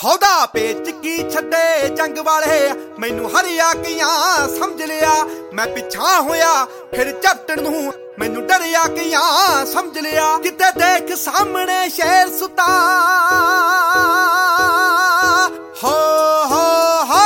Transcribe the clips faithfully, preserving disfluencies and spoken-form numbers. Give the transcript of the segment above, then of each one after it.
हौदा पेच की छड्डे जंग वाले मैनू हरिया कियां समझ लिया। मैं पिछा होया फिर झटण नूं मैनू डरिया कियां समझ लिया। किते देख सामने शेर सुता हो हो हो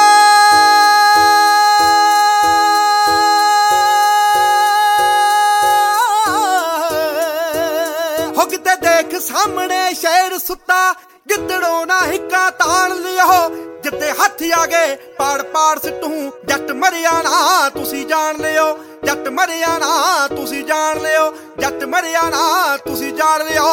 हो किते देख सामने शेर सुता। गिद्दड़ों ना हिक्का तान लियो जिते हथ आ गए पाड़ पाड़ सिटू। जट मरिया ना तुसी जान लियो, जट मरिया ना तुसी जान लियो, जट मरिया ना तुसी जान लियो।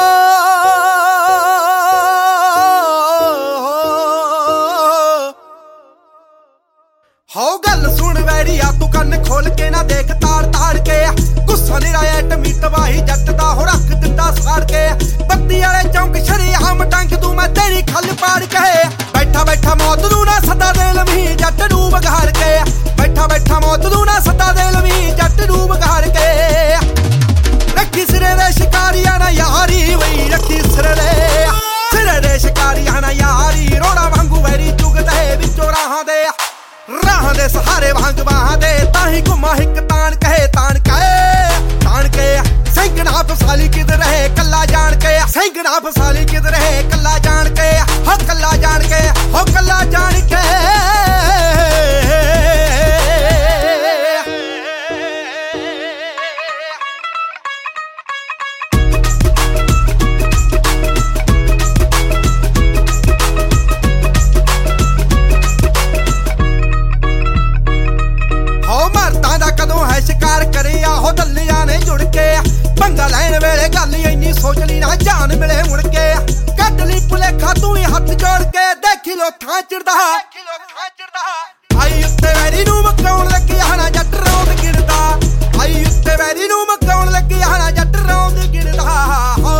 हो गल सुन वैरिया तू कन्न खोल के ना देख ताड़ ताड़ के। गुस्सा निराया टमी तबाही जट दा हो रख दिंदा साड़ के। बत्ती वाले चौंक शरीआम डंग तू मैं तेरी खल पाड़ के। बैठा बैठा मौत नू ना सदा दे लवी जट नू बघाड़ के। बैठा बैठा मौत नू ना सदा दे लवी जट नू बघाड़ के। रखी सिरे दे शिकारिया ना यारी वही रखी सिरे दे सिरे दे शिकारिया ना यारी। रोड़ा वांगू वैरी चुगदे विचों राहां दे राह दे सहारे वांग बाहां दे। ताही घुमा हिक तान कहे तान कहे तान के। सैंकड़ा फसाली किधर रहे कल्ला जान के। सैंकड़ा फसाली किधर रहे कल्ला जान के। हो कल्ला जान के हो कल्ला जान के। शिकार करे आहो दलिया ने जुड़ के। पंगा लैन वेले गल इन्नी सोच ली ना जान मिले मुड़ के। कट ली भुलेखा तू ही हथ जोड़ के। देखी लो थां चिड़दा आई उत्ते वैरी नू मकाउण लगी हाना जट रौंद गिरदा। आई उत्ते वैरी नू मकाउण लगी हाना जट रौंद गिरदा। हो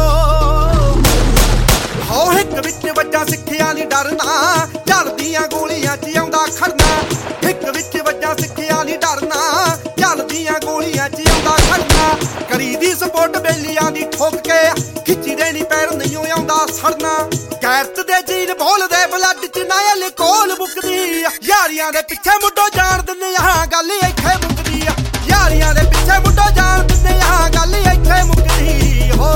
हो हिक विच वज्जा सिੱਖਿਆ नी डरना चलदियां गोलियां च आउंदा खड़ना। हिक विच वज्जा सिੱਖਿਆ नी डरना चलदियां गोलियां च आउंदा खड़ना। करी दी सपोर्ट बेलियां दी ठोक के खिच्ची दे नी पैर नहीं आउंदा सड़ना। गैरत दे जीन बोलदे ब्लड च नायल कोल मुकदी। यारियां दे पिछे मुंडो जान दिंदे आं गल इत्थे मुकदी। यारियां दे पिछे मुंडो जान दिंदे आं गल इत्थे मुकदी। हो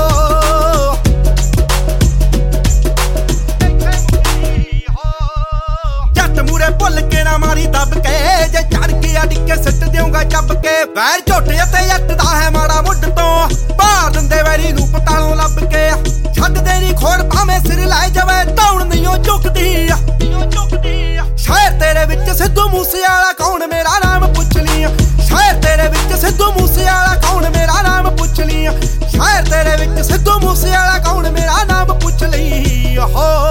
मूरे भुल के ना मारी दब के। जे चढ़ के अडिके सिट देऊंगा चब के। वैर झोटे ते अटदा है माड़ा मुੱਢ ਤੋਂ। भार दिंदे वैरी नू पतालों लब के। छड्डदे नी खोड़ भावें सिर लाई जावे धौण नहीं झुकदी। शहर तेरे विच सिद्धू मूसेवाला कौन मेरा नाम पुछ ली। शहर तेरे विच सिद्धू मूसेवाला कौन मेरा नाम पुछ ली। शहर तेरे विच सिद्धू मूसेवाला कौन मेरा नाम पुछ ली। हो